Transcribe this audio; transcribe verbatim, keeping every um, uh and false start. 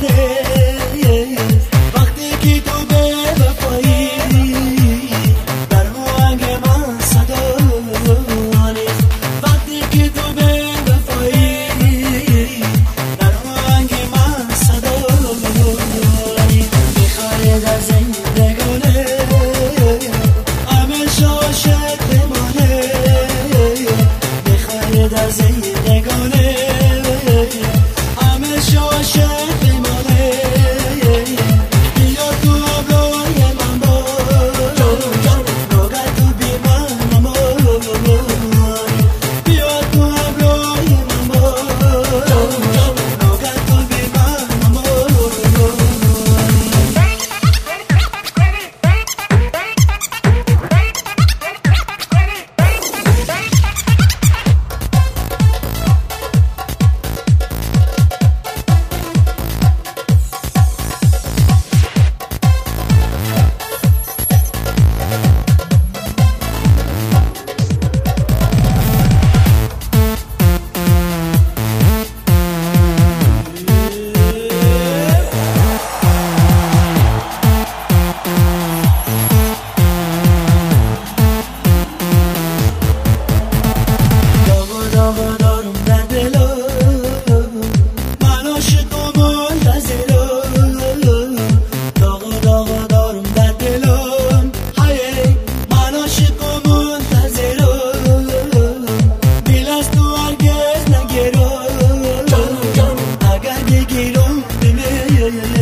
وقتی که تو به وفایی در آهنگ من صدا نیست. وقتی که تو به وفایی در آهنگ من صدا نیست. میخوای در زندگانه همیشه عاشق بمانه. میخوای در زندگانه همیشه عاشق بمانه. بیا تو ابروی من باش، نگاه تو بی من نمای. بیا تو ابروی من باش، نگاه تو بی من نمای. Yeah, yeah, yeah.